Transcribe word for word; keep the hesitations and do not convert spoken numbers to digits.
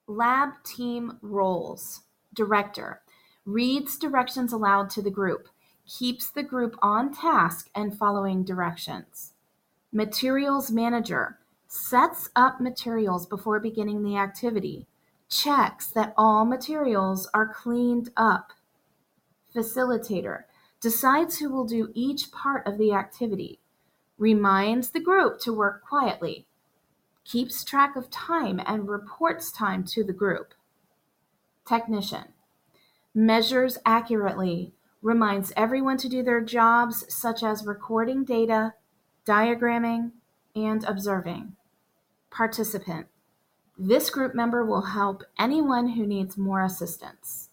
Lab team roles. Director reads directions aloud to the group, keeps the group on task and following directions. Materials manager sets up materials before beginning the activity, checks that all materials are cleaned up. Facilitator decides who will do each part of the activity, reminds the group to work quietly, keeps track of time and reports time to the group. Technician measures accurately, reminds everyone to do their jobs such as recording data, diagramming, and observing. Participant this group member will help anyone who needs more assistance.